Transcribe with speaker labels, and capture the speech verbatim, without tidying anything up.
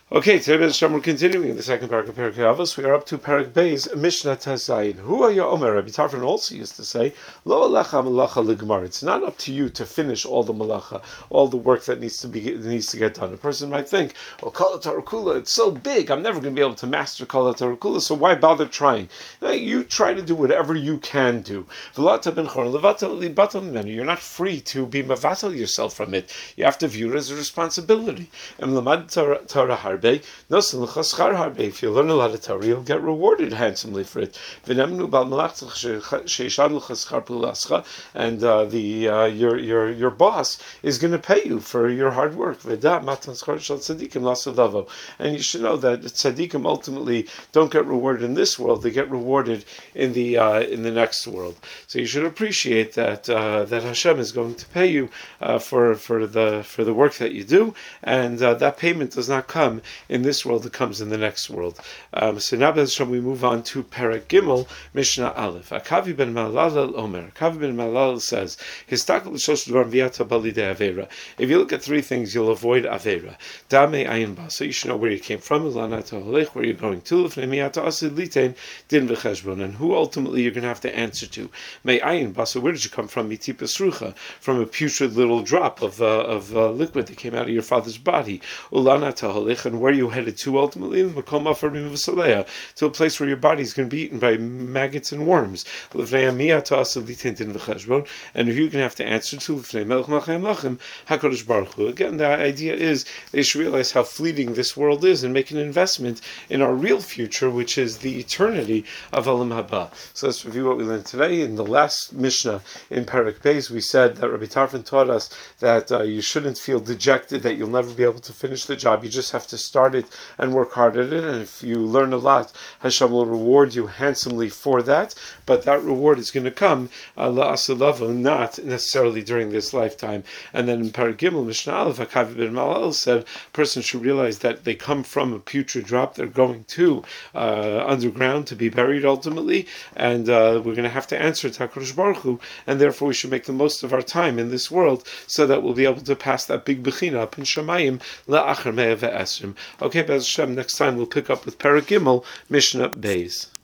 Speaker 1: Okay, today Hashem, we're continuing in the second parak of Perek Avos. We are up to Perek Beis, Mishnah Tazayin. Hu haya omer, Rabbi Tarfon also used to say, Lo alecha malacha ligmar. It's not up to you to finish all the malacha, all the work that needs to be needs to get done. A person might think, oh, Kol HaTorah Kula, it's so big, I'm never going to be able to master Kol HaTorah Kula, so why bother trying? Now, you try to do whatever you can do. V'lata ben chorn, levata li batal mimenu. You're not free to be mavatal yourself from it. You have to view it as a responsibility. And lamad Torah harbe, if you learn a lot of Torah, you'll get rewarded handsomely for it. And uh, the uh, your your your boss is going to pay you for your hard work. And you should know that tzaddikim ultimately don't get rewarded in this world; they get rewarded in the uh, in the next world. So you should appreciate that uh, that Hashem is going to pay you uh, for for the for the work that you do, and uh, that payment does not come in this world, it comes in the next world. Um, so now, we move on to Perek Gimel, Mishnah Aleph. Akavi ben Malal Omer. Akavi ben Malal says, if you look at three things, you'll avoid Avera. Dame ayin ba. So you should know where you came from, where you're going to, and who ultimately you're going to have to answer to. May ayin ba. So where did you come from? Mitipasrucha, from a putrid little drop of uh, of uh, liquid that came out of your father's body. Ulana taholech, and where you headed to ultimately, to a place where your body is going to be eaten by maggots and worms. And who you're going to have to answer to, again, the idea is they should realize how fleeting this world is and make an investment in our real future, which is the eternity of Olam Haba. So let's review what we learned today. In the last Mishnah in Perek Beis, we said that Rabbi Tarfon taught us that uh, you shouldn't feel dejected, that you'll never be able to finish the job. You just have to start it and work hard at it, and if you learn a lot, Hashem will reward you handsomely for that, but that reward is going to come uh, la'asalava, not necessarily during this lifetime. And then in Perek Gimel, Mishnah Aleph, Akavi ben Malal said, a person should realize that they come from a putrid drop, they're going to uh, underground to be buried ultimately, and uh, we're going to have to answer to HaKadosh Baruch Hu, and therefore we should make the most of our time in this world, so that we'll be able to pass that big bechina up in Shamayim, la'achar mea ve'esrim. Okay, Be'ez Hashem, next time we'll pick up with Perek Gimel, Mishnah Beis.